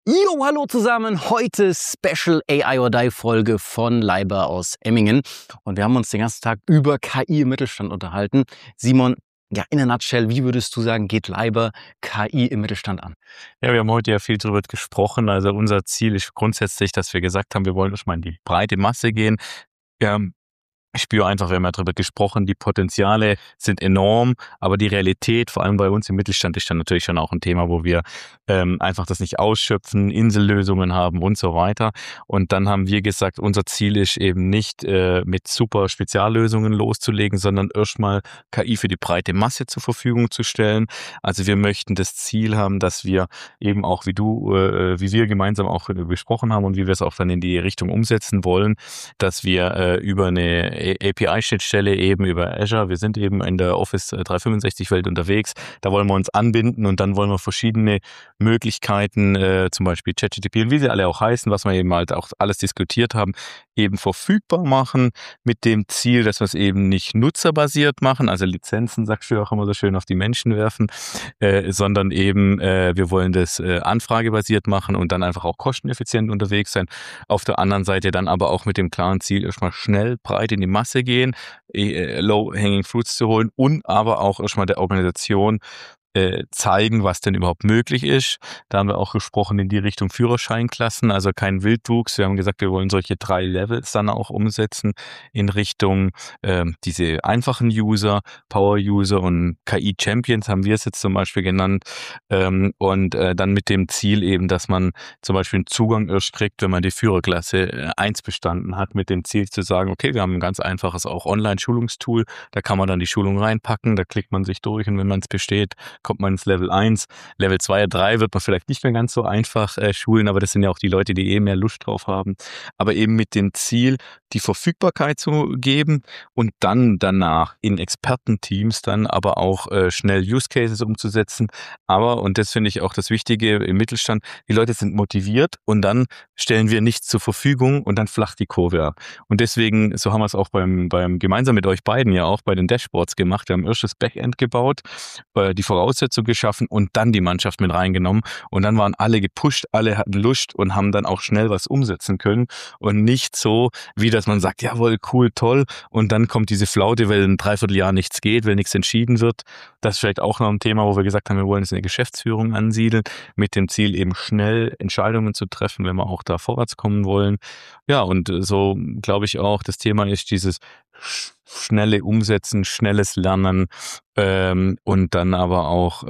Jo, hallo zusammen. Heute Special AI or Die Folge von Leiber aus Emmingen. Und wir haben uns den ganzen Tag über KI im Mittelstand unterhalten. Simon, ja, in a nutshell, wie würdest du sagen, geht Leiber KI im Mittelstand an? Ja, wir haben heute ja viel darüber gesprochen. Also unser Ziel ist grundsätzlich, dass wir gesagt haben, wir wollen erstmal in die breite Masse gehen. Ich spüre einfach, wir haben ja darüber gesprochen, die Potenziale sind enorm, aber die Realität, vor allem bei uns im Mittelstand, ist dann natürlich schon auch ein Thema, wo wir einfach das nicht ausschöpfen, Insellösungen haben und so weiter. Und dann haben wir gesagt, unser Ziel ist eben nicht mit super Speziallösungen loszulegen, sondern erstmal KI für die breite Masse zur Verfügung zu stellen. Also wir möchten das Ziel haben, dass wir eben auch wie wir gemeinsam auch besprochen haben und wie wir es auch dann in die Richtung umsetzen wollen, dass wir über eine API-Schnittstelle eben über Azure. Wir sind eben in der Office 365-Welt unterwegs. Da wollen wir uns anbinden und dann wollen wir verschiedene Möglichkeiten, zum Beispiel ChatGPT und wie sie alle auch heißen, was wir eben halt auch alles diskutiert haben, eben verfügbar machen mit dem Ziel, dass wir es eben nicht nutzerbasiert machen, also Lizenzen, sagst du ja auch immer so schön, auf die Menschen werfen, sondern eben wir wollen das anfragebasiert machen und dann einfach auch kosteneffizient unterwegs sein. Auf der anderen Seite dann aber auch mit dem klaren Ziel, erstmal schnell, breit in die Masse gehen, low-hanging fruits zu holen und aber auch erstmal der Organisation zeigen, was denn überhaupt möglich ist. Da haben wir auch gesprochen in die Richtung Führerscheinklassen, also kein Wildwuchs. Wir haben gesagt, wir wollen solche 3 Levels dann auch umsetzen in Richtung diese einfachen User, Power-User und KI-Champions haben wir es jetzt zum Beispiel genannt. Und dann mit dem Ziel eben, dass man zum Beispiel einen Zugang erst kriegt, wenn man die Führerklasse 1 bestanden hat, mit dem Ziel zu sagen, okay, wir haben ein ganz einfaches auch Online-Schulungstool, da kann man dann die Schulung reinpacken, da klickt man sich durch und wenn man es besteht, kommt man ins Level 1. Level 2, 3 wird man vielleicht nicht mehr ganz so einfach schulen, aber das sind ja auch die Leute, die mehr Lust drauf haben. Aber eben mit dem Ziel, die Verfügbarkeit zu geben und dann danach in Expertenteams dann aber auch schnell Use Cases umzusetzen. Aber, und das finde ich auch das Wichtige im Mittelstand, die Leute sind motiviert und dann stellen wir nichts zur Verfügung und dann flacht die Kurve ab. Und deswegen, so haben wir es auch beim gemeinsam mit euch beiden ja auch bei den Dashboards gemacht. Wir haben erst das Backend gebaut, die Voraussetzung geschaffen und dann die Mannschaft mit reingenommen. Und dann waren alle gepusht, alle hatten Lust und haben dann auch schnell was umsetzen können. Und nicht so, wie dass man sagt, jawohl, cool, toll. Und dann kommt diese Flaute, weil ein Dreivierteljahr nichts geht, weil nichts entschieden wird. Das ist vielleicht auch noch ein Thema, wo wir gesagt haben, wir wollen es in der Geschäftsführung ansiedeln, mit dem Ziel eben schnell Entscheidungen zu treffen, wenn wir auch da vorwärts kommen wollen. Ja, und so glaube ich auch, das Thema ist dieses schnelle Umsetzen, schnelles Lernen und dann aber auch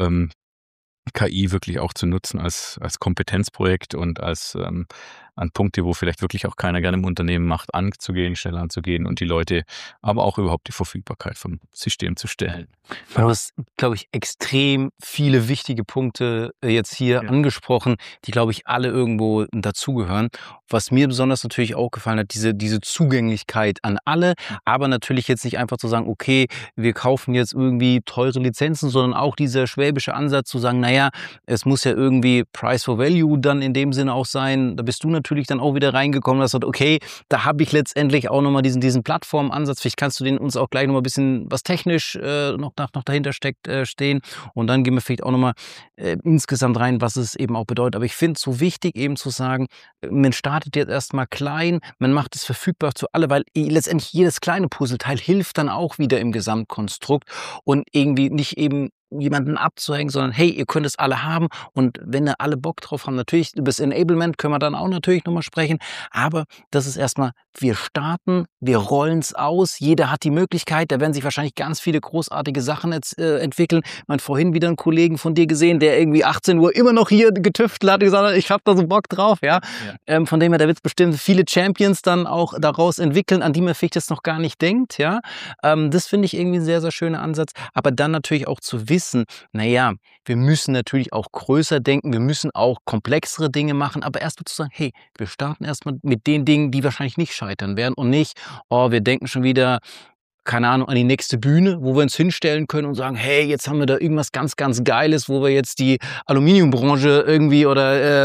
KI wirklich auch zu nutzen als Kompetenzprojekt und als an Punkte, wo vielleicht wirklich auch keiner gerne im Unternehmen macht, anzugehen, schnell anzugehen und die Leute, aber auch überhaupt die Verfügbarkeit vom System zu stellen. Du hast, glaube ich, extrem viele wichtige Punkte jetzt hier angesprochen, die, glaube ich, alle irgendwo dazugehören. Was mir besonders natürlich auch gefallen hat, diese Zugänglichkeit an alle, aber natürlich jetzt nicht einfach zu sagen, okay, wir kaufen jetzt irgendwie teure Lizenzen, sondern auch dieser schwäbische Ansatz zu sagen, naja, es muss ja irgendwie Price for Value dann in dem Sinne auch sein. Da bist du natürlich dann auch wieder reingekommen, dass du sagst, okay, da habe ich letztendlich auch nochmal diesen Plattformansatz. Vielleicht kannst du den uns auch gleich nochmal ein bisschen, was technisch noch dahinter steckt, stehen. Und dann gehen wir vielleicht auch nochmal insgesamt rein, was es eben auch bedeutet. Aber ich finde es so wichtig, eben zu sagen, man startet jetzt erstmal klein, man macht es verfügbar zu alle, weil letztendlich jedes kleine Puzzleteil hilft dann auch wieder im Gesamtkonstrukt und irgendwie nicht eben jemanden abzuhängen, sondern hey, ihr könnt es alle haben und wenn da alle Bock drauf haben, natürlich über das Enablement können wir dann auch natürlich nochmal sprechen, aber das ist erstmal, wir starten, wir rollen es aus, jeder hat die Möglichkeit, da werden sich wahrscheinlich ganz viele großartige Sachen jetzt entwickeln. Man hat vorhin wieder einen Kollegen von dir gesehen, der irgendwie 18 Uhr immer noch hier getüftelt hat und gesagt hat, ich habe da so Bock drauf, ja. Von dem her, da wird es bestimmt viele Champions dann auch daraus entwickeln, an die man vielleicht jetzt noch gar nicht denkt, ja. Das finde ich irgendwie ein sehr, sehr schöner Ansatz, aber dann natürlich auch zu wissen, naja, wir müssen natürlich auch größer denken, wir müssen auch komplexere Dinge machen, aber erstmal zu sagen, hey, wir starten erstmal mit den Dingen, die wahrscheinlich nicht scheitern werden und nicht, oh, wir denken schon wieder, keine Ahnung, an die nächste Bühne, wo wir uns hinstellen können und sagen, hey, jetzt haben wir da irgendwas ganz, ganz Geiles, wo wir jetzt die Aluminiumbranche irgendwie oder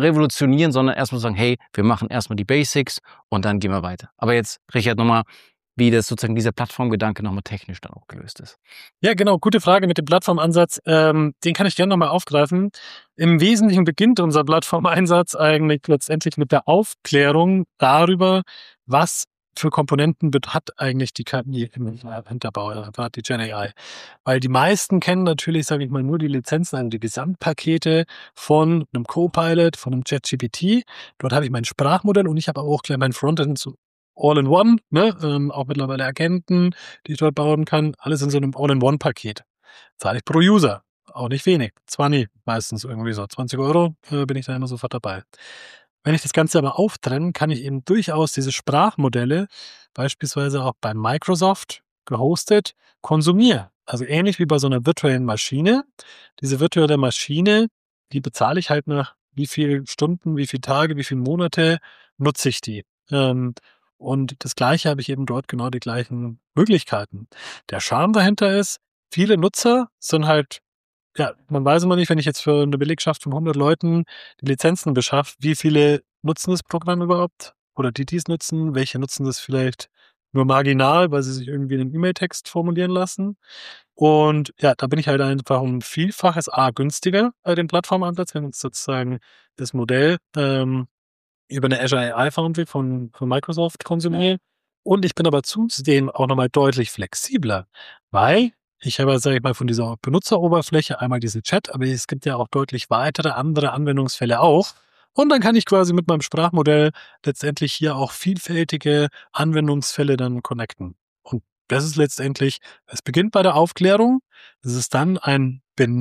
revolutionieren, sondern erstmal sagen, hey, wir machen erstmal die Basics und dann gehen wir weiter. Aber jetzt, Richard, nochmal wie das sozusagen dieser Plattformgedanke nochmal technisch dann auch gelöst ist. Ja, genau, gute Frage mit dem Plattformansatz. Den kann ich gerne nochmal aufgreifen. Im Wesentlichen beginnt unser Plattformeinsatz eigentlich letztendlich mit der Aufklärung darüber, was für Komponenten hat eigentlich die KI im Hinterbau, gerade die GenAI. Weil die meisten kennen natürlich, sage ich mal, nur die Lizenzen, also die Gesamtpakete von einem Copilot, von einem ChatGPT. Dort habe ich mein Sprachmodell und ich habe auch gleich mein Frontend zu All-in-One, ne? Auch mittlerweile Agenten, die ich dort bauen kann. Alles in so einem All-in-One-Paket. Zahle ich pro User. Auch nicht wenig. 20 meistens irgendwie so. 20 Euro bin ich da immer sofort dabei. Wenn ich das Ganze aber auftrenne, kann ich eben durchaus diese Sprachmodelle beispielsweise auch bei Microsoft gehostet konsumieren. Also ähnlich wie bei so einer virtuellen Maschine. Diese virtuelle Maschine, die bezahle ich halt nach wie viele Stunden, wie viele Tage, wie viele Monate nutze ich die. Und das Gleiche habe ich eben dort genau die gleichen Möglichkeiten. Der Charme dahinter ist, viele Nutzer sind halt, ja, man weiß immer nicht, wenn ich jetzt für eine Belegschaft von 100 Leuten die Lizenzen beschaffe, wie viele nutzen das Programm überhaupt? Oder die es nutzen? Welche nutzen das vielleicht nur marginal, weil sie sich irgendwie in einem E-Mail-Text formulieren lassen? Und ja, da bin ich halt einfach um Vielfaches günstiger bei dem Plattformansatz, wenn uns sozusagen das Modell über eine Azure AI Foundry von Microsoft konsumiere. Und ich bin aber zudem auch nochmal deutlich flexibler, weil ich habe, sage ich mal, von dieser Benutzeroberfläche einmal diese Chat, aber es gibt ja auch deutlich weitere andere Anwendungsfälle auch. Und dann kann ich quasi mit meinem Sprachmodell letztendlich hier auch vielfältige Anwendungsfälle dann connecten. Und das ist letztendlich, es beginnt bei der Aufklärung. Es ist dann ein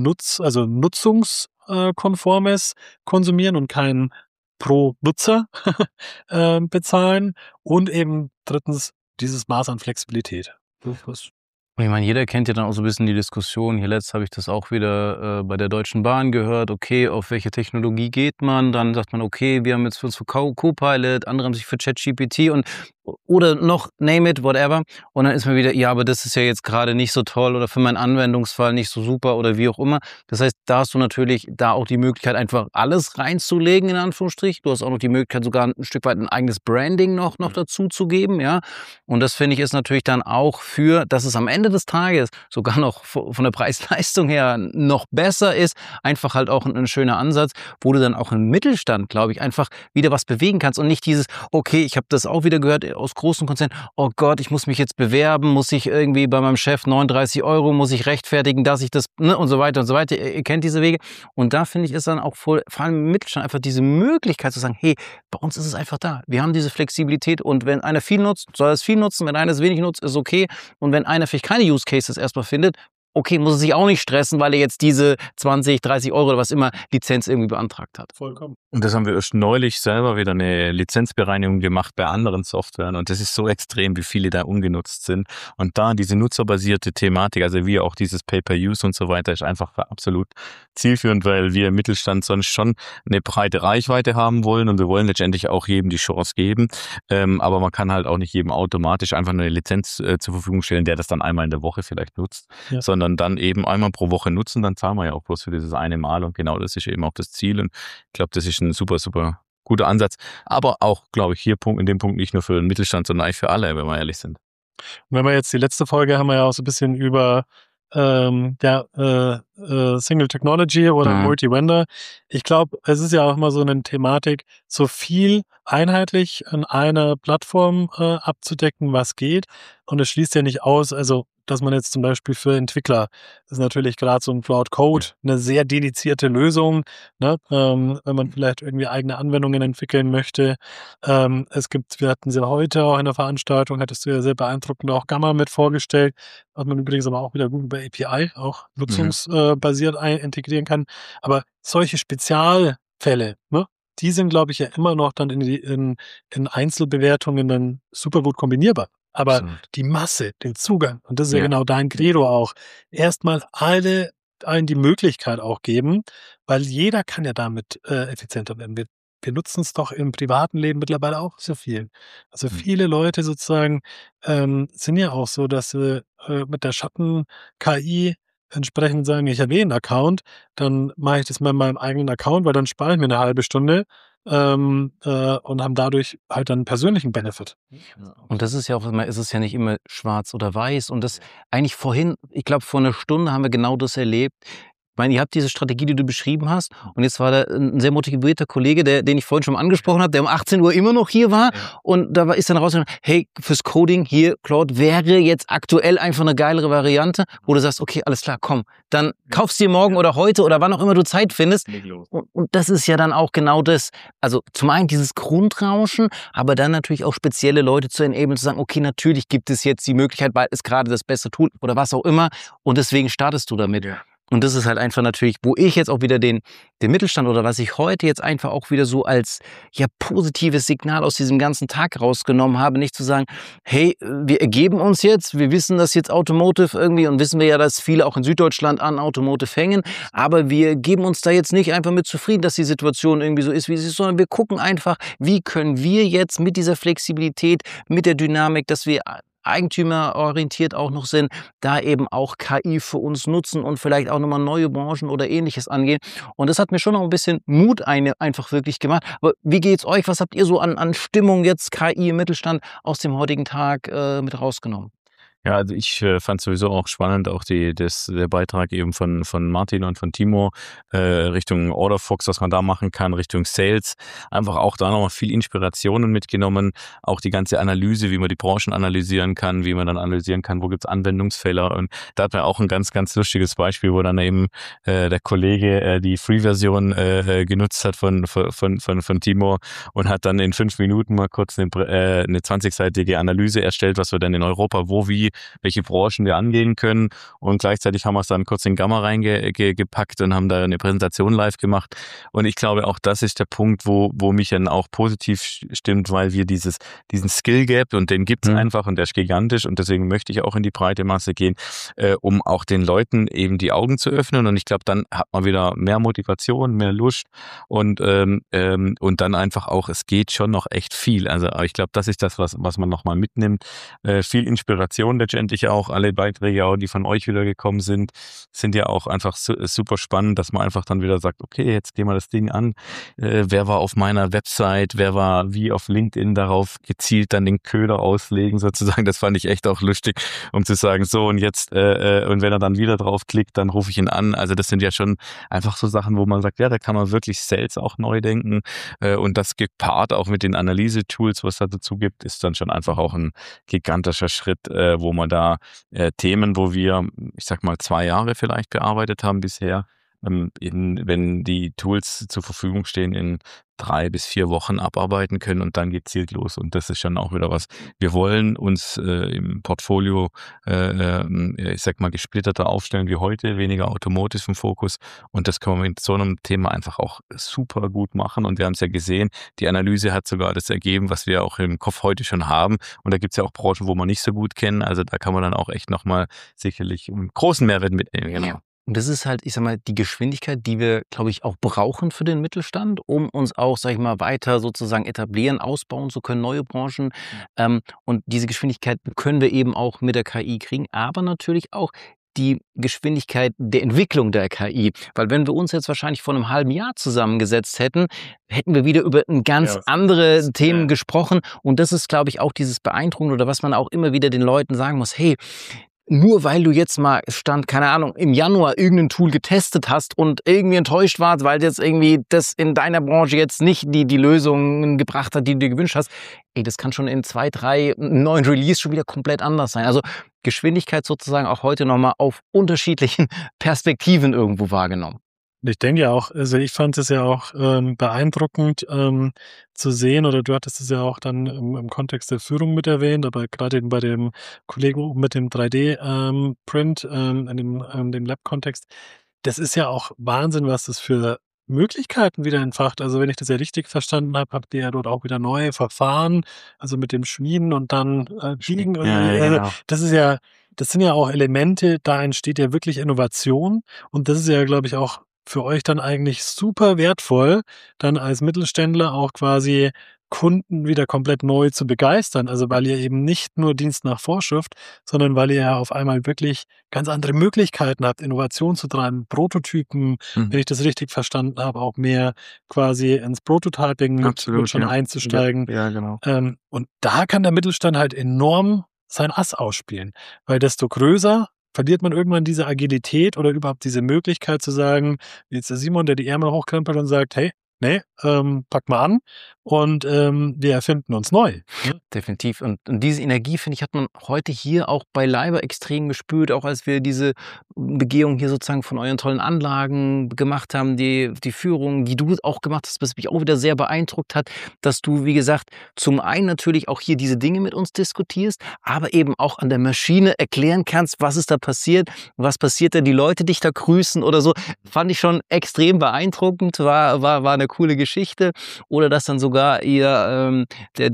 nutzungskonformes Konsumieren und kein pro Nutzer bezahlen und eben drittens dieses Maß an Flexibilität. Und ich meine, jeder kennt ja dann auch so ein bisschen die Diskussion. Hier letzt habe ich das auch wieder bei der Deutschen Bahn gehört. Okay, auf welche Technologie geht man? Dann sagt man, okay, wir haben jetzt uns für Copilot, andere haben sich für ChatGPT und oder noch name it, whatever. Und dann ist man wieder, ja, aber das ist ja jetzt gerade nicht so toll oder für meinen Anwendungsfall nicht so super oder wie auch immer. Das heißt, da hast du natürlich da auch die Möglichkeit, einfach alles reinzulegen, in Anführungsstrich. Du hast auch noch die Möglichkeit, sogar ein Stück weit ein eigenes Branding noch dazu zu geben, ja. Und das finde ich ist natürlich dann auch dass es am Ende des Tages sogar noch von der Preis-Leistung her noch besser ist, einfach halt auch ein schöner Ansatz, wo du dann auch im Mittelstand, glaube ich, einfach wieder was bewegen kannst und nicht dieses, okay, ich habe das auch wieder gehört aus großen Konzernen, oh Gott, ich muss mich jetzt bewerben, muss ich irgendwie bei meinem Chef 39 Euro, muss ich rechtfertigen, dass ich das, ne, und so weiter und so weiter. Ihr kennt diese Wege. Und da finde ich, ist dann auch vor allem im Mittelstand einfach diese Möglichkeit zu sagen, hey, bei uns ist es einfach da. Wir haben diese Flexibilität und wenn einer viel nutzt, soll er es viel nutzen. Wenn einer es wenig nutzt, ist okay. Und wenn einer vielleicht keine Use Cases erstmal findet, okay, muss er sich auch nicht stressen, weil er jetzt diese 20, 30 Euro oder was immer Lizenz irgendwie beantragt hat. Vollkommen. Und das haben wir erst neulich selber wieder eine Lizenzbereinigung gemacht bei anderen Softwaren und das ist so extrem, wie viele da ungenutzt sind. Und da diese nutzerbasierte Thematik, also wie auch dieses Pay-per-Use und so weiter, ist einfach absolut zielführend, weil wir im Mittelstand sonst schon eine breite Reichweite haben wollen und wir wollen letztendlich auch jedem die Chance geben. Aber man kann halt auch nicht jedem automatisch einfach eine Lizenz zur Verfügung stellen, der das dann einmal in der Woche vielleicht nutzt, sondern dann eben einmal pro Woche nutzen, dann zahlen wir ja auch bloß für dieses eine Mal und genau das ist eben auch das Ziel und ich glaube, das ist ein super, super guter Ansatz, aber auch, glaube ich, hier in dem Punkt nicht nur für den Mittelstand, sondern eigentlich für alle, wenn wir ehrlich sind. Und wenn wir jetzt die letzte Folge haben wir ja auch so ein bisschen über Single Technology oder Multi-Vendor. Ich glaube, es ist ja auch immer so eine Thematik, so viel einheitlich an einer Plattform abzudecken, was geht. Und es schließt ja nicht aus, also dass man jetzt zum Beispiel für Entwickler, das ist natürlich gerade so ein Cloud Code, eine sehr dedizierte Lösung, ne? Wenn man vielleicht irgendwie eigene Anwendungen entwickeln möchte. Wir hatten sie heute auch in der Veranstaltung, hattest du ja sehr beeindruckend auch Gamma mit vorgestellt, was man übrigens aber auch wieder gut über API auch nutzungsbasiert integrieren kann. Aber solche Spezialfälle, ne? Die sind, glaube ich, ja immer noch dann in Einzelbewertungen dann super gut kombinierbar. Aber absolut. Die Masse, den Zugang, und das ist ja genau dein Credo auch, erstmal allen die Möglichkeit auch geben, weil jeder kann ja damit effizienter werden. Wir nutzen es doch im privaten Leben mittlerweile auch so viel. Also viele Leute sozusagen sind ja auch so, dass sie mit der Schatten-KI entsprechend sagen, ich habe einen Account, dann mache ich das mal in meinem eigenen Account, weil dann spare ich mir eine halbe Stunde. und haben dadurch halt dann einen persönlichen Benefit. Und das ist ja auch immer, ist es ja nicht immer schwarz oder weiß. Und das eigentlich vorhin, ich glaube, vor einer Stunde haben wir genau das erlebt. Ich meine, ihr habt diese Strategie, die du beschrieben hast. Und jetzt war da ein sehr motivierter Kollege, den ich vorhin schon mal angesprochen habe, der um 18 Uhr immer noch hier war. Und da ist dann rausgekommen, hey, fürs Coding hier, Claude, wäre jetzt aktuell einfach eine geilere Variante, wo du sagst, okay, alles klar, komm, dann kaufst du dir morgen oder heute oder wann auch immer du Zeit findest. Und das ist ja dann auch genau das. Also zum einen dieses Grundrauschen, aber dann natürlich auch spezielle Leute zu enablen, zu sagen, okay, natürlich gibt es jetzt die Möglichkeit, weil es gerade das beste Tool oder was auch immer. Und deswegen startest du damit. Ja. Und das ist halt einfach natürlich, wo ich jetzt auch wieder den Mittelstand oder was ich heute jetzt einfach auch wieder so als ja positives Signal aus diesem ganzen Tag rausgenommen habe, nicht zu sagen, hey, wir ergeben uns jetzt, wir wissen, dass jetzt Automotive irgendwie und wissen wir ja, dass viele auch in Süddeutschland an Automotive hängen, aber wir geben uns da jetzt nicht einfach mit zufrieden, dass die Situation irgendwie so ist, wie sie ist, sondern wir gucken einfach, wie können wir jetzt mit dieser Flexibilität, mit der Dynamik, dass wir eigentümerorientiert auch noch sind, da eben auch KI für uns nutzen und vielleicht auch nochmal neue Branchen oder Ähnliches angehen. Und das hat mir schon noch ein bisschen Mut einfach wirklich gemacht. Aber wie geht's euch? Was habt ihr so an Stimmung jetzt KI im Mittelstand aus dem heutigen Tag mit rausgenommen? Ja, also ich fand sowieso auch spannend, auch der Beitrag eben von Martin und von Timo Richtung Orderfox, was man da machen kann, Richtung Sales. Einfach auch da nochmal viel Inspirationen mitgenommen, auch die ganze Analyse, wie man die Branchen analysieren kann, wie man dann analysieren kann, wo gibt's Anwendungsfälle. Und da hat man auch ein ganz, ganz lustiges Beispiel, wo dann eben der Kollege die Free-Version genutzt hat von Timo und hat dann in 5 Minuten mal kurz eine 20-seitige Analyse erstellt, was wir dann in Europa, welche Branchen wir angehen können, und gleichzeitig haben wir es dann kurz in Gamma reingepackt und haben da eine Präsentation live gemacht. Und ich glaube, auch das ist der Punkt, wo mich dann auch positiv stimmt, weil wir diesen Skill Gap, und den gibt's einfach, und der ist gigantisch, und deswegen möchte ich auch in die breite Masse gehen, um auch den Leuten eben die Augen zu öffnen. Und ich glaube, dann hat man wieder mehr Motivation, mehr Lust und dann einfach auch, es geht schon noch echt viel. Also ich glaube, das ist das, was man nochmal mitnimmt. Viel Inspiration letztendlich auch. Alle Beiträge, auch die von euch wieder gekommen sind ja auch einfach super spannend, dass man einfach dann wieder sagt, okay, jetzt gehen wir das Ding an. Wer war auf meiner Website, wer war wie auf LinkedIn darauf gezielt dann den Köder auslegen sozusagen. Das fand ich echt auch lustig, um zu sagen, so und jetzt, und wenn er dann wieder drauf klickt, dann rufe ich ihn an. Also das sind ja schon einfach so Sachen, wo man sagt, ja, da kann man wirklich Sales auch neu denken, und das gepaart auch mit den Analyse-Tools, was es dazu gibt, ist dann schon einfach auch ein gigantischer Schritt, wo man da Themen, wo wir, ich sag mal, 2 Jahre vielleicht bearbeitet haben bisher, wenn die Tools zur Verfügung stehen, in 3 bis 4 Wochen abarbeiten können und dann gezielt los. Und das ist schon auch wieder was. Wir wollen uns im Portfolio, ich sag mal, gesplitterter aufstellen wie heute, weniger Automotive im Fokus. Und das können wir mit so einem Thema einfach auch super gut machen. Und wir haben es ja gesehen, die Analyse hat sogar das ergeben, was wir auch im Kopf heute schon haben. Und da gibt es ja auch Branchen, wo wir nicht so gut kennen. Also da kann man dann auch echt nochmal sicherlich einen großen Mehrwert mitnehmen. Genau. Und das ist halt, ich sag mal, die Geschwindigkeit, die wir, glaube ich, auch brauchen für den Mittelstand, um uns auch, sag ich mal, weiter sozusagen etablieren, ausbauen zu können, neue Branchen. Und diese Geschwindigkeit können wir eben auch mit der KI kriegen, aber natürlich auch die Geschwindigkeit der Entwicklung der KI. Weil wenn wir uns jetzt wahrscheinlich vor einem halben Jahr zusammengesetzt hätten, hätten wir wieder über ganz andere Themen gesprochen. Und das ist, glaube ich, auch dieses Beeindruckende oder was man auch immer wieder den Leuten sagen muss, hey, nur weil du jetzt mal keine Ahnung, im Januar irgendein Tool getestet hast und irgendwie enttäuscht warst, weil jetzt irgendwie das in deiner Branche jetzt nicht die Lösungen gebracht hat, die du dir gewünscht hast, das kann schon in 2, 3 neuen Release schon wieder komplett anders sein. Also Geschwindigkeit sozusagen auch heute nochmal auf unterschiedlichen Perspektiven irgendwo wahrgenommen. Ich denke ja auch, also ich fand es ja auch beeindruckend zu sehen, oder du hattest es ja auch dann im Kontext der Führung mit erwähnt, aber gerade eben bei dem Kollegen mit dem 3D-Print in dem Lab-Kontext, das ist ja auch Wahnsinn, was das für Möglichkeiten wieder entfacht. Also wenn ich das ja richtig verstanden habe, habt ihr ja dort auch wieder neue Verfahren, also mit dem Schmieden und dann Biegen. Genau. Das sind ja auch Elemente, da entsteht ja wirklich Innovation, und das ist ja, glaube ich, auch für euch dann eigentlich super wertvoll, dann als Mittelständler auch quasi Kunden wieder komplett neu zu begeistern. Also weil ihr eben nicht nur Dienst nach Vorschrift, sondern weil ihr ja auf einmal wirklich ganz andere Möglichkeiten habt, Innovation zu treiben, Prototypen, wenn ich das richtig verstanden habe, auch mehr quasi ins Prototyping mit schon einzusteigen. Ja, genau. Und da kann der Mittelstand halt enorm sein Ass ausspielen, weil desto größer verliert man irgendwann diese Agilität oder überhaupt diese Möglichkeit zu sagen, wie jetzt der Simon, der die Ärmel hochkrempelt und sagt, hey, nee, pack mal an und wir erfinden uns neu. Ne? Definitiv. Und diese Energie, finde ich, hat man heute hier auch bei Leiber extrem gespürt, auch als wir diese Begehung hier sozusagen von euren tollen Anlagen gemacht haben, die Führung, die du auch gemacht hast, was mich auch wieder sehr beeindruckt hat, dass du, wie gesagt, zum einen natürlich auch hier diese Dinge mit uns diskutierst, aber eben auch an der Maschine erklären kannst, was ist da passiert, was passiert da, die Leute dich da grüßen oder so, fand ich schon extrem beeindruckend, war eine coole Geschichte. Oder dass dann sogar ihr,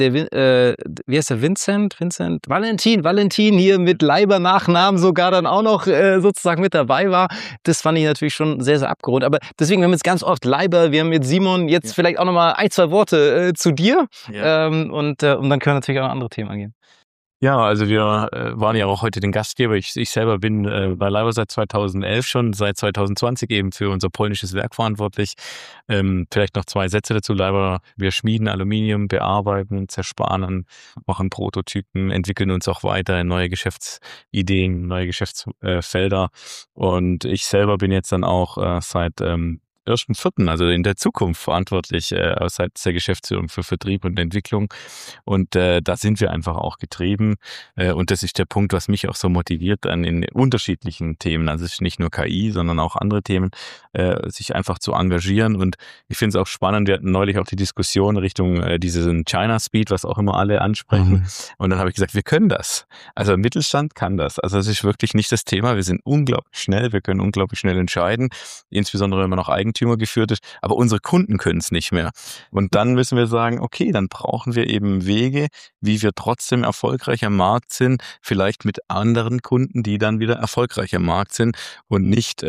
wie heißt der, Vincent, Valentin hier mit Leiber-Nachnamen sogar dann auch noch sozusagen mit dabei war. Das fand ich natürlich schon sehr, sehr abgerundet. Aber deswegen, wir haben jetzt ganz oft Leiber, wir haben jetzt Simon, jetzt vielleicht auch nochmal 1, 2 Worte zu dir. Und dann können wir natürlich auch noch andere Themen angehen. Ja, also wir waren ja auch heute den Gastgeber. Ich selber bin bei Leiber seit 2011 schon, seit 2020 eben für unser polnisches Werk verantwortlich. Vielleicht noch 2 Sätze dazu. Leiber, wir schmieden Aluminium, bearbeiten, zersparen, machen Prototypen, entwickeln uns auch weiter in neue Geschäftsideen, neue Geschäftsfelder. Und ich selber bin jetzt dann auch seit 1.4., also in der Zukunft verantwortlich seitens der Geschäftsführung für Vertrieb und Entwicklung. Und da sind wir einfach auch getrieben. Und das ist der Punkt, was mich auch so motiviert, dann in unterschiedlichen Themen, also es ist nicht nur KI, sondern auch andere Themen, sich einfach zu engagieren. Und ich finde es auch spannend, wir hatten neulich auch die Diskussion Richtung diesen China Speed, was auch immer alle ansprechen. Und dann habe ich gesagt, wir können das. Also Mittelstand kann das. Also es ist wirklich nicht das Thema. Wir sind unglaublich schnell, wir können unglaublich schnell entscheiden, insbesondere wenn man noch Eigentümer geführt ist, aber unsere Kunden können es nicht mehr. Und dann müssen wir sagen, okay, dann brauchen wir eben Wege, wie wir trotzdem erfolgreich am Markt sind, vielleicht mit anderen Kunden, die dann wieder erfolgreich am Markt sind und nicht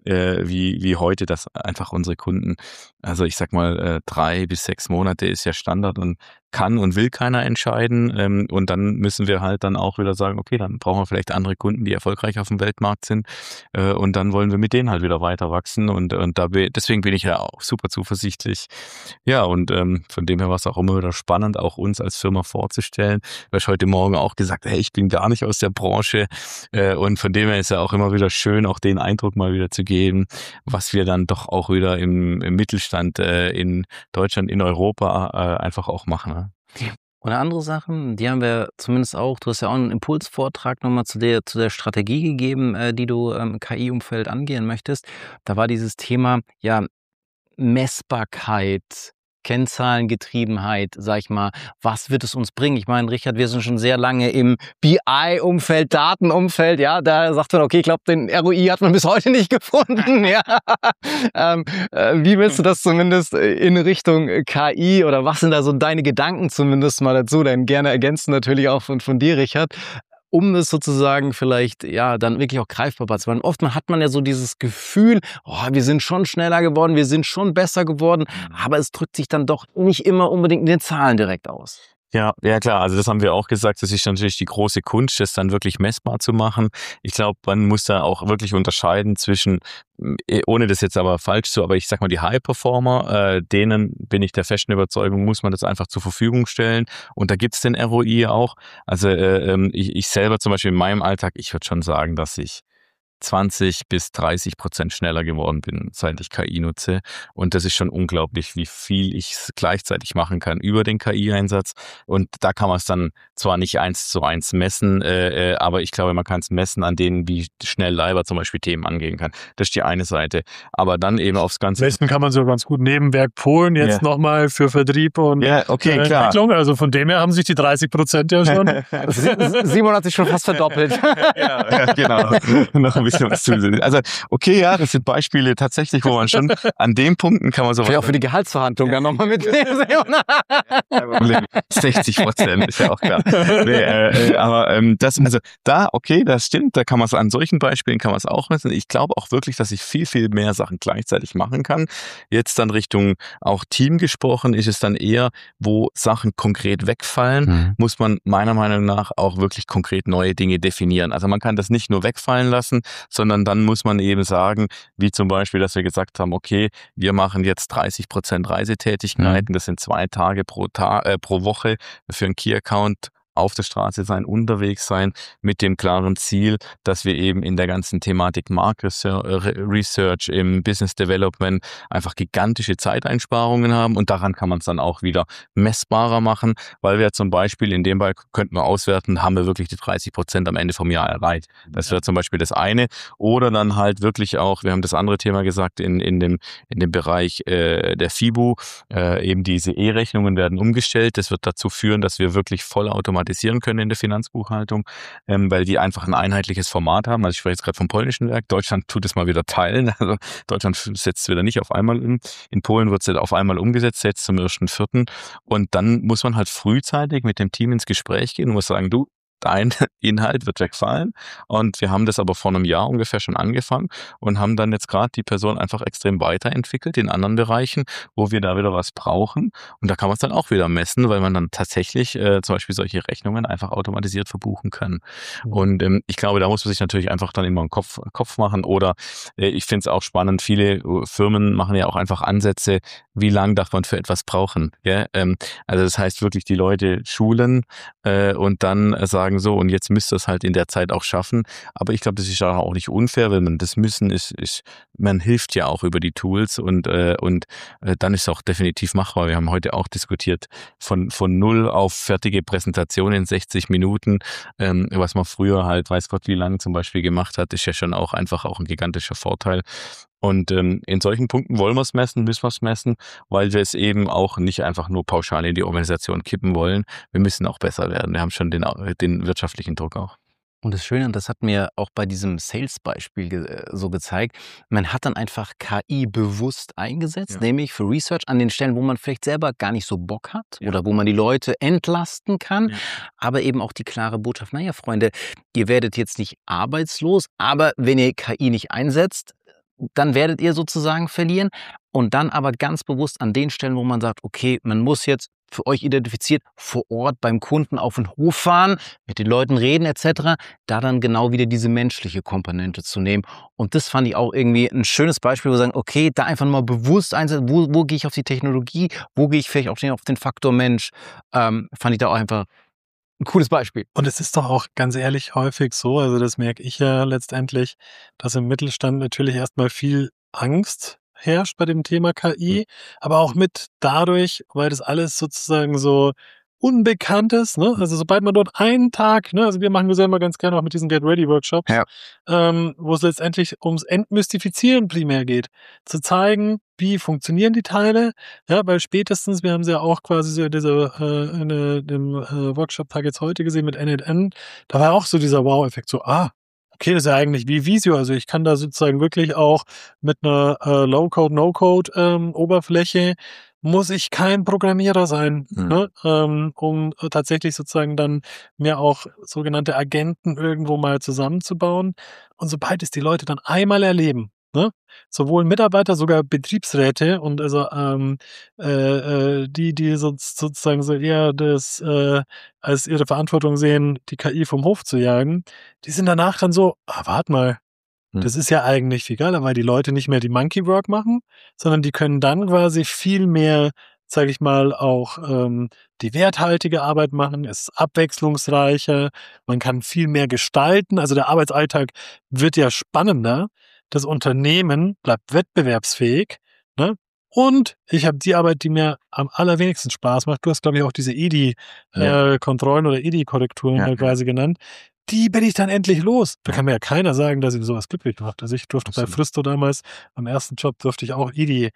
wie heute, dass einfach unsere Kunden, also ich sag mal 3 bis 6 Monate ist ja Standard und kann und will keiner entscheiden. Und dann müssen wir halt dann auch wieder sagen, okay, dann brauchen wir vielleicht andere Kunden, die erfolgreich auf dem Weltmarkt sind. Und dann wollen wir mit denen halt wieder weiter wachsen. Und deswegen bin ich ja auch super zuversichtlich. Ja, und von dem her war es auch immer wieder spannend, auch uns als Firma vorzustellen. Du hast heute Morgen auch gesagt, hey, ich bin gar nicht aus der Branche. Und von dem her ist ja auch immer wieder schön, auch den Eindruck mal wieder zu geben, was wir dann doch auch wieder im Mittelstand in Deutschland, in Europa einfach auch machen. Ne? Und eine andere Sache, die haben wir zumindest auch, du hast ja auch einen Impulsvortrag nochmal zu der Strategie gegeben, die du im KI-Umfeld angehen möchtest. Da war dieses Thema, ja, Messbarkeit, Kennzahlengetriebenheit, sag ich mal, was wird es uns bringen? Ich meine, Richard, wir sind schon sehr lange im BI-Umfeld, Datenumfeld, ja, da sagt man, okay, ich glaube, den ROI hat man bis heute nicht gefunden, ja. Wie willst du das zumindest in Richtung KI oder was sind da so deine Gedanken zumindest mal dazu? Dann gerne ergänzen natürlich auch von dir, Richard. Um das sozusagen vielleicht, ja, dann wirklich auch greifbar zu machen. Oft hat man ja so dieses Gefühl, oh, wir sind schon schneller geworden, wir sind schon besser geworden, aber es drückt sich dann doch nicht immer unbedingt in den Zahlen direkt aus. Ja, klar. Also das haben wir auch gesagt. Das ist natürlich die große Kunst, das dann wirklich messbar zu machen. Ich glaube, man muss da auch wirklich unterscheiden zwischen, ohne das jetzt aber falsch zu, aber ich sag mal, die High-Performer, denen bin ich der festen Überzeugung, muss man das einfach zur Verfügung stellen. Und da gibt's den ROI auch. Also ich selber zum Beispiel in meinem Alltag, ich würde schon sagen, dass ich 20-30% schneller geworden bin, seit ich KI nutze. Und das ist schon unglaublich, wie viel ich gleichzeitig machen kann über den KI-Einsatz. Und da kann man es dann zwar nicht 1:1 messen, aber ich glaube, man kann es messen an denen, wie schnell Leiber zum Beispiel Themen angehen kann. Das ist die eine Seite. Aber dann eben aufs Ganze. Messen kann man so ganz gut Nebenwerk Polen jetzt nochmal für Vertrieb und Entwicklung. Also von dem her haben sich die 30% ja schon. Simon hat sich schon fast verdoppelt. Ja, genau. Noch ein bisschen was zusätzlich. Also, okay, ja, das sind Beispiele tatsächlich, wo man schon an den Punkten kann man sowas. Vielleicht auch für die Gehaltsverhandlung dann nochmal mitnehmen. 60% ist ja auch klar. Aber das, also da, okay, das stimmt, da kann man es an solchen Beispielen kann man es auch messen. Ich glaube auch wirklich, dass ich viel, viel mehr Sachen gleichzeitig machen kann. Jetzt dann Richtung auch Team gesprochen, ist es dann eher, wo Sachen konkret wegfallen, muss man meiner Meinung nach auch wirklich konkret neue Dinge definieren. Also man kann das nicht nur wegfallen lassen, sondern dann muss man eben sagen, wie zum Beispiel, dass wir gesagt haben, okay, wir machen jetzt 30% Reisetätigkeiten, das sind 2 Tage pro Woche für einen Key-Account auf der Straße sein, unterwegs sein, mit dem klaren Ziel, dass wir eben in der ganzen Thematik Market Research, im Business Development einfach gigantische Zeiteinsparungen haben und daran kann man es dann auch wieder messbarer machen, weil wir zum Beispiel in dem Fall könnten wir auswerten, haben wir wirklich die 30% am Ende vom Jahr erreicht. Das wäre zum Beispiel das eine. Oder dann halt wirklich auch, wir haben das andere Thema gesagt, in dem Bereich der FIBU, eben diese E-Rechnungen werden umgestellt. Das wird dazu führen, dass wir wirklich vollautomatisieren können in der Finanzbuchhaltung, weil die einfach ein einheitliches Format haben. Also ich spreche jetzt gerade vom polnischen Werk. Deutschland tut es mal wieder teilen. Also Deutschland setzt es wieder nicht auf einmal um. In Polen wird es jetzt auf einmal umgesetzt, jetzt zum 1.4. Und dann muss man halt frühzeitig mit dem Team ins Gespräch gehen und muss sagen, du, dein Inhalt wird wegfallen. Und wir haben das aber vor einem Jahr ungefähr schon angefangen und haben dann jetzt gerade die Person einfach extrem weiterentwickelt in anderen Bereichen, wo wir da wieder was brauchen. Und da kann man es dann auch wieder messen, weil man dann tatsächlich zum Beispiel solche Rechnungen einfach automatisiert verbuchen kann. Und ich glaube, da muss man sich natürlich einfach dann immer einen Kopf machen. Oder ich finde es auch spannend, viele Firmen machen ja auch einfach Ansätze, wie lange darf man für etwas brauchen. Ja? Also das heißt wirklich die Leute schulen und dann sagen so, und jetzt müsst ihr es halt in der Zeit auch schaffen. Aber ich glaube, das ist auch nicht unfair, wenn man das müssen ist, man hilft ja auch über die Tools und dann ist es auch definitiv machbar. Wir haben heute auch diskutiert von 0 auf fertige Präsentation in 60 Minuten, was man früher halt, weiß Gott wie lange zum Beispiel gemacht hat, ist ja schon auch einfach auch ein gigantischer Vorteil. Und in solchen Punkten wollen wir es messen, müssen wir es messen, weil wir es eben auch nicht einfach nur pauschal in die Organisation kippen wollen. Wir müssen auch besser werden. Wir haben schon den wirtschaftlichen Druck auch. Und das Schöne, und das hat mir auch bei diesem Sales-Beispiel so gezeigt, man hat dann einfach KI bewusst eingesetzt, nämlich für Research an den Stellen, wo man vielleicht selber gar nicht so Bock hat oder wo man die Leute entlasten kann, aber eben auch die klare Botschaft, naja, Freunde, ihr werdet jetzt nicht arbeitslos, aber wenn ihr KI nicht einsetzt, dann werdet ihr sozusagen verlieren und dann aber ganz bewusst an den Stellen, wo man sagt, okay, man muss jetzt für euch identifiziert vor Ort beim Kunden auf den Hof fahren, mit den Leuten reden etc., da dann genau wieder diese menschliche Komponente zu nehmen. Und das fand ich auch irgendwie ein schönes Beispiel, wo wir sagen, okay, da einfach mal bewusst einsetzen, wo gehe ich auf die Technologie, wo gehe ich vielleicht auch auf den Faktor Mensch, fand ich da auch einfach ein cooles Beispiel. Und es ist doch auch ganz ehrlich häufig so, also das merke ich ja letztendlich, dass im Mittelstand natürlich erstmal viel Angst herrscht bei dem Thema KI, aber auch mit dadurch, weil das alles sozusagen so Unbekanntes, ne? Also sobald man dort einen Tag, ne, also wir machen das ja immer ganz gerne auch mit diesen Get-Ready-Workshops, wo es letztendlich ums Entmystifizieren primär geht. Zu zeigen, wie funktionieren die Teile, ja, weil spätestens, wir haben sie ja auch quasi so in dem Workshop-Tag jetzt heute gesehen mit N8N, da war auch so dieser Wow-Effekt, so, okay, das ist ja eigentlich wie Visio, also ich kann da sozusagen wirklich auch mit einer Low-Code, No-Code Oberfläche muss ich kein Programmierer sein, ne? Um tatsächlich sozusagen dann mir auch sogenannte Agenten irgendwo mal zusammenzubauen. Und sobald es die Leute dann einmal erleben, ne? Sowohl Mitarbeiter, sogar Betriebsräte und also die sozusagen so eher das als ihre Verantwortung sehen, die KI vom Hof zu jagen, die sind danach dann so, warte mal, das ist ja eigentlich viel geiler, weil die Leute nicht mehr die Monkey Work machen, sondern die können dann quasi viel mehr, sage ich mal, auch die werthaltige Arbeit machen. Es ist abwechslungsreicher, man kann viel mehr gestalten. Also der Arbeitsalltag wird ja spannender. Das Unternehmen bleibt wettbewerbsfähig, ne? Und ich habe die Arbeit, die mir am allerwenigsten Spaß macht. Du hast, glaube ich, auch diese EDI-Kontrollen oder EDI-Korrekturen quasi genannt. die bin ich dann endlich los. Da kann mir ja keiner sagen, dass ihn sowas glücklich macht. Also ich durfte bei Fristo damals, am ersten Job durfte ich auch die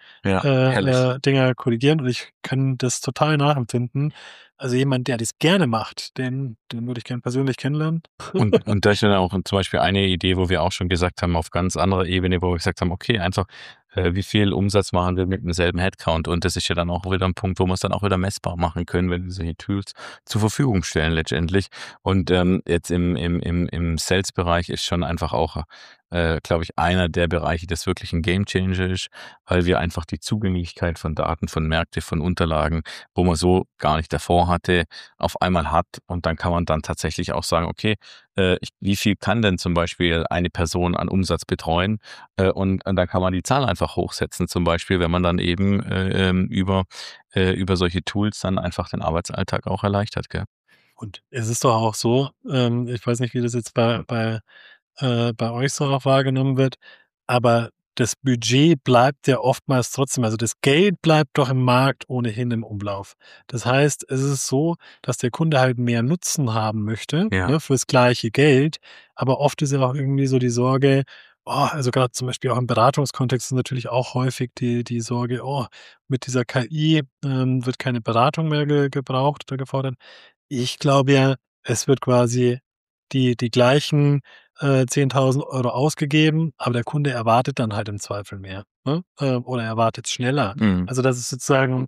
Dinger korrigieren und ich kann das total nachempfinden. Also jemand, der das gerne macht, den würde ich gerne persönlich kennenlernen. Und da ist dann auch zum Beispiel eine Idee, wo wir auch schon gesagt haben, auf ganz anderer Ebene, wo wir gesagt haben, okay, einfach, wie viel Umsatz machen wir mit demselben Headcount? Und das ist ja dann auch wieder ein Punkt, wo wir es dann auch wieder messbar machen können, wenn wir solche Tools zur Verfügung stellen letztendlich. Und jetzt im Sales-Bereich ist schon einfach auch, glaube ich, einer der Bereiche, das wirklich ein Gamechanger ist, weil wir einfach die Zugänglichkeit von Daten, von Märkten, von Unterlagen, wo man so gar nicht davor hatte, auf einmal hat. Und dann kann man dann tatsächlich auch sagen, okay, wie viel kann denn zum Beispiel eine Person an Umsatz betreuen? Und dann kann man die Zahl einfach hochsetzen, zum Beispiel, wenn man dann eben über solche Tools dann einfach den Arbeitsalltag auch erleichtert. Gell? Und es ist doch auch so, ich weiß nicht, wie das jetzt bei euch so auch wahrgenommen wird, aber das Budget bleibt ja oftmals trotzdem, also das Geld bleibt doch im Markt ohnehin im Umlauf. Das heißt, es ist so, dass der Kunde halt mehr Nutzen haben möchte, ne, fürs gleiche Geld, aber oft ist ja auch irgendwie so die Sorge, also gerade zum Beispiel auch im Beratungskontext ist natürlich auch häufig die Sorge, mit dieser KI wird keine Beratung mehr gebraucht oder gefordert. Ich glaube ja, es wird quasi die gleichen 10.000 € ausgegeben, aber der Kunde erwartet dann halt im Zweifel mehr, ne? Oder erwartet schneller. Also, dass es sozusagen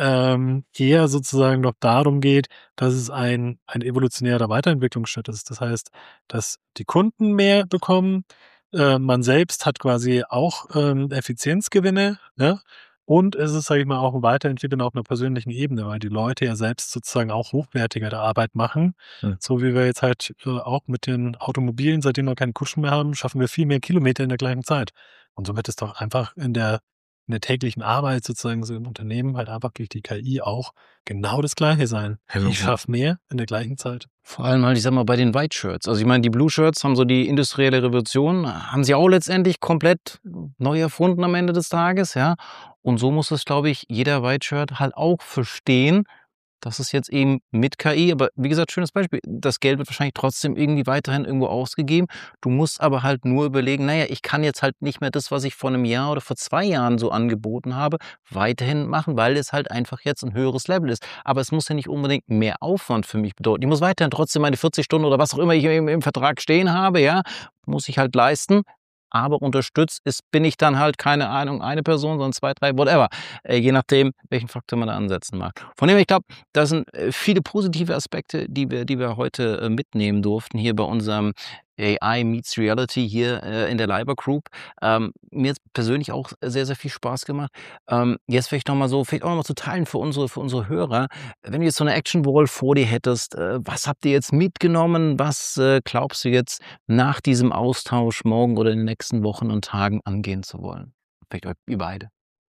eher sozusagen noch darum geht, dass es ein evolutionärer Weiterentwicklungsschritt ist. Das heißt, dass die Kunden mehr bekommen, man selbst hat quasi auch Effizienzgewinne, ne? Und es ist, sage ich mal, auch ein Weiterentwickeln auf einer persönlichen Ebene, weil die Leute ja selbst sozusagen auch hochwertigere Arbeit machen. So wie wir jetzt halt auch mit den Automobilen, seitdem wir keine Kutschen mehr haben, schaffen wir viel mehr Kilometer in der gleichen Zeit. Und so wird es doch einfach in der täglichen Arbeit sozusagen so im Unternehmen halt einfach durch die KI auch genau das Gleiche sein. Ich schaffe mehr in der gleichen Zeit. Vor allem halt, ich sag mal, bei den White Shirts. Also ich meine, die Blue Shirts haben so die industrielle Revolution, haben sie auch letztendlich komplett neu erfunden am Ende des Tages, ja. Und so muss es, glaube ich, jeder White Shirt halt auch verstehen, dass es jetzt eben mit KI, aber wie gesagt, schönes Beispiel, das Geld wird wahrscheinlich trotzdem irgendwie weiterhin irgendwo ausgegeben. Du musst aber halt nur überlegen, naja, ich kann jetzt halt nicht mehr das, was ich vor einem Jahr oder vor 2 Jahren so angeboten habe, weiterhin machen, weil es halt einfach jetzt ein höheres Level ist. Aber es muss ja nicht unbedingt mehr Aufwand für mich bedeuten. Ich muss weiterhin trotzdem meine 40 Stunden oder was auch immer ich im Vertrag stehen habe, ja, muss ich halt leisten. Aber unterstützt bin ich dann halt, keine Ahnung, eine Person, sondern 2, 3, whatever. Je nachdem, welchen Faktor man da ansetzen mag. Von dem her, ich glaube, das sind viele positive Aspekte, die wir heute mitnehmen durften hier bei unserem AI Meets Reality hier in der Leiber Group. Mir hat persönlich auch sehr, sehr viel Spaß gemacht. Jetzt vielleicht auch noch mal zu teilen für unsere Hörer. Wenn du jetzt so eine Action Wall vor dir hättest, was habt ihr jetzt mitgenommen? Was glaubst du jetzt nach diesem Austausch morgen oder in den nächsten Wochen und Tagen angehen zu wollen? Vielleicht ihr beide.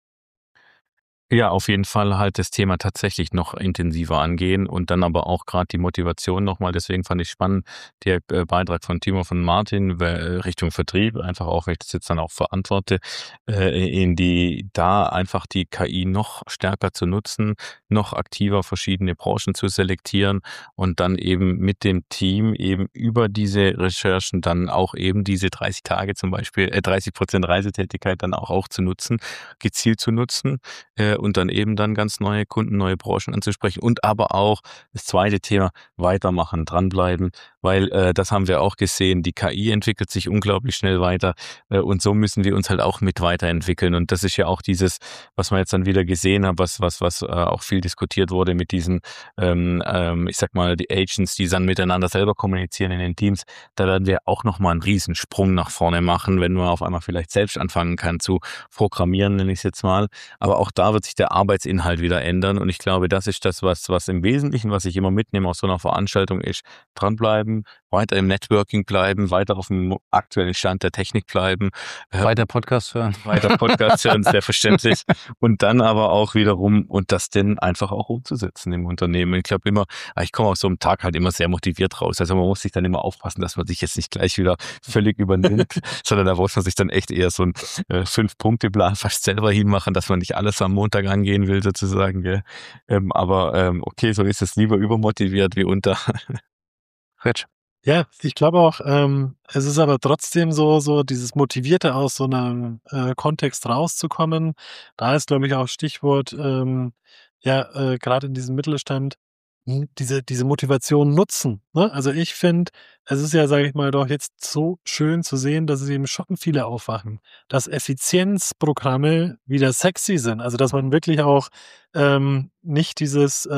Ja, auf jeden Fall halt das Thema tatsächlich noch intensiver angehen und dann aber auch gerade die Motivation nochmal. Deswegen fand ich spannend, der Beitrag von Timo, von Martin Richtung Vertrieb, einfach auch, wenn ich das jetzt dann auch verantworte, da einfach die KI noch stärker zu nutzen, noch aktiver verschiedene Branchen zu selektieren und dann eben mit dem Team eben über diese Recherchen dann auch eben diese 30 Tage zum Beispiel, 30% Reisetätigkeit dann auch zu nutzen, gezielt zu nutzen, und dann eben dann ganz neue Kunden, neue Branchen anzusprechen und aber auch das zweite Thema, weitermachen, dranbleiben, weil das haben wir auch gesehen, die KI entwickelt sich unglaublich schnell weiter und so müssen wir uns halt auch mit weiterentwickeln und das ist ja auch dieses, was man jetzt dann wieder gesehen hat, was auch viel diskutiert wurde mit diesen, ich sag mal, die Agents, die dann miteinander selber kommunizieren in den Teams, da werden wir auch nochmal einen Riesensprung nach vorne machen, wenn man auf einmal vielleicht selbst anfangen kann zu programmieren, nenne ich es jetzt mal, aber auch da wird sich der Arbeitsinhalt wieder ändern und ich glaube, das ist das, was im Wesentlichen, was ich immer mitnehme aus so einer Veranstaltung ist, dranbleiben, weiter im Networking bleiben, weiter auf dem aktuellen Stand der Technik bleiben. Weiter Podcast hören. Weiter Podcast hören, selbstverständlich. Und dann aber auch wiederum und das denn einfach auch umzusetzen im Unternehmen. Ich glaube immer, ich komme aus so einem Tag halt immer sehr motiviert raus. Also man muss sich dann immer aufpassen, dass man sich jetzt nicht gleich wieder völlig übernimmt, sondern da muss man sich dann echt eher so einen 5-Punkte-Plan fast selber hinmachen, dass man nicht alles am Montag angehen will sozusagen. Gell? Aber okay, so ist es, lieber übermotiviert wie unter. Rich. Ja, ich glaube auch, es ist aber trotzdem so dieses Motivierte aus so einem Kontext rauszukommen. Da ist, glaube ich, auch Stichwort, grade in diesem Mittelstand, diese Motivation nutzen, ne? Also, ich finde, es ist ja, sage ich mal, doch jetzt so schön zu sehen, dass es eben schon viele aufwachen, dass Effizienzprogramme wieder sexy sind. Also, dass man wirklich auch, nicht dieses,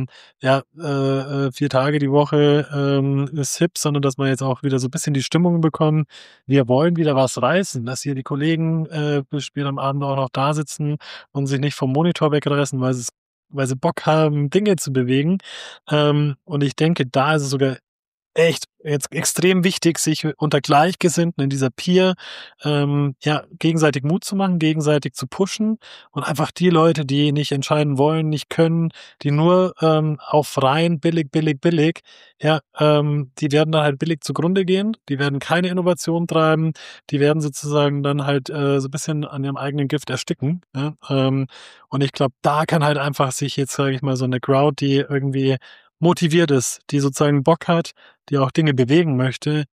4 Tage die Woche, ist hip, sondern dass man jetzt auch wieder so 'n bisschen die Stimmung bekommt: „Wir wollen wieder was reißen“, dass hier die Kollegen, bis spät am Abend auch noch da sitzen und sich nicht vom Monitor wegreißen, weil sie Bock haben, Dinge zu bewegen. Und ich denke, da ist es sogar echt jetzt extrem wichtig, sich unter Gleichgesinnten in dieser Peer, gegenseitig Mut zu machen, gegenseitig zu pushen und einfach die Leute, die nicht entscheiden wollen, nicht können, die nur, auf rein billig, billig, billig, die werden dann halt billig zugrunde gehen. Die werden keine Innovation treiben. Die werden sozusagen dann halt, so 'n bisschen an ihrem eigenen Gift ersticken, ja? Und ich glaube, da kann halt einfach sich jetzt, sage ich mal, so 'ne Crowd, die irgendwie motiviert ist, die sozusagen Bock hat, die auch Dinge bewegen möchte,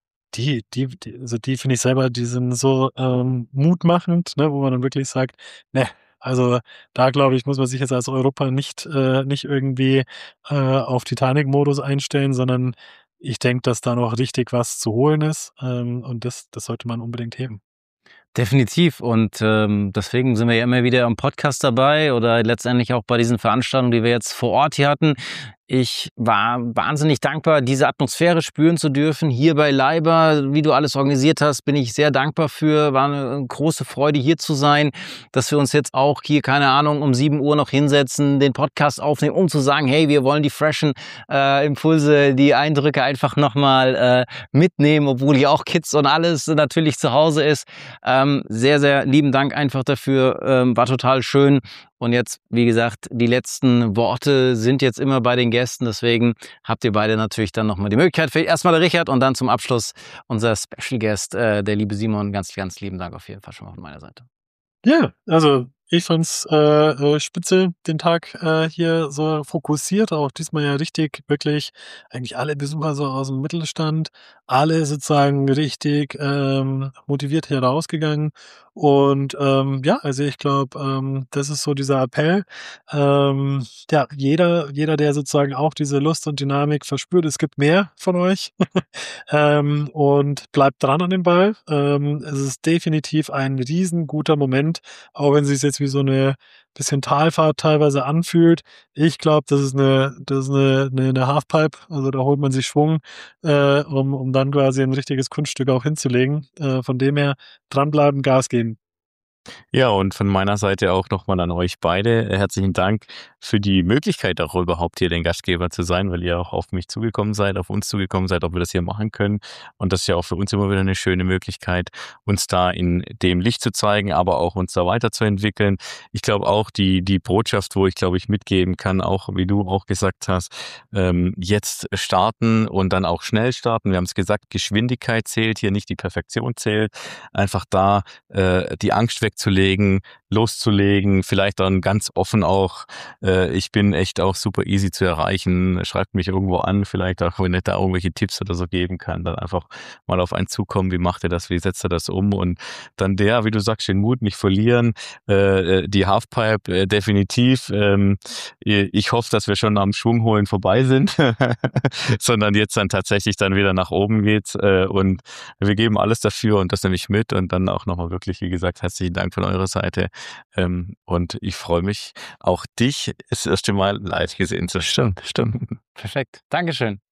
die finde ich selber, die sind so, mutmachend, ne, wo man dann wirklich sagt: „Ne, also da glaube ich, muss man sich jetzt als Europa nicht irgendwie, auf Titanic-Modus einstellen, sondern ich denke, dass da noch richtig was zu holen ist, und das sollte man unbedingt heben.“ Definitiv und, deswegen sind wir ja immer wieder am Podcast dabei oder letztendlich auch bei diesen Veranstaltungen, die wir jetzt vor Ort hier hatten. Ich war wahnsinnig dankbar, diese Atmosphäre spüren zu dürfen. Hier bei Leiber, wie du alles organisiert hast, bin ich sehr dankbar für. War eine große Freude, hier zu sein, dass wir uns jetzt auch hier, keine Ahnung, um 7 Uhr noch hinsetzen, den Podcast aufnehmen, um zu sagen, hey, wir wollen die freshen Impulse, die Eindrücke einfach nochmal mitnehmen, obwohl hier auch Kids und alles natürlich zu Hause ist. Sehr, sehr lieben Dank einfach dafür. War total schön. Und jetzt, wie gesagt, die letzten Worte sind jetzt immer bei den Gästen. Deswegen habt ihr beide natürlich dann nochmal die Möglichkeit. Vielleicht erstmal der Richard und dann zum Abschluss unser Special Guest, der liebe Simon. Ganz, ganz lieben Dank auf jeden Fall schon mal von meiner Seite. Ja, also ich fand's spitze, den Tag hier so fokussiert, auch diesmal ja richtig, wirklich eigentlich alle Besucher so aus dem Mittelstand, alle sozusagen richtig motiviert hier rausgegangen. Und also ich glaube, das ist so dieser Appell. Jeder, der sozusagen auch diese Lust und Dynamik verspürt, es gibt mehr von euch. Und bleibt dran an dem Ball. Es ist definitiv ein riesenguter Moment, auch wenn es sich jetzt wie so eine bisschen Talfahrt teilweise anfühlt. Ich glaube, das ist eine Halfpipe, also da holt man sich Schwung, um dann quasi ein richtiges Kunststück auch hinzulegen. Von dem her dranbleiben, Gas geben. Ja, und von meiner Seite auch nochmal an euch beide. Herzlichen Dank für die Möglichkeit, auch überhaupt hier den Gastgeber zu sein, weil ihr auch auf mich zugekommen seid, auf uns zugekommen seid, ob wir das hier machen können. Und das ist ja auch für uns immer wieder eine schöne Möglichkeit, uns da in dem Licht zu zeigen, aber auch uns da weiterzuentwickeln. Ich glaube auch die Botschaft, wo ich glaube ich mitgeben kann, auch wie du auch gesagt hast, jetzt starten und dann auch schnell starten. Wir haben es gesagt, Geschwindigkeit zählt hier, nicht die Perfektion zählt. Einfach da die Angst wegzulegen, loszulegen, vielleicht dann ganz offen auch, ich bin echt auch super easy zu erreichen, schreibt mich irgendwo an, vielleicht auch, wenn ich da irgendwelche Tipps oder so geben kann, dann einfach mal auf einen zukommen, wie macht ihr das, wie setzt ihr das um und dann wie du sagst, den Mut nicht verlieren, die Halfpipe definitiv, ich hoffe, dass wir schon am Schwung holen vorbei sind, sondern jetzt dann tatsächlich dann wieder nach oben geht und wir geben alles dafür und das nehme ich mit und dann auch nochmal wirklich, wie gesagt, herzlichen Dank von eurer Seite. Und ich freue mich, auch dich das erste Mal live gesehen zu haben. Stimmt. Perfekt. Dankeschön.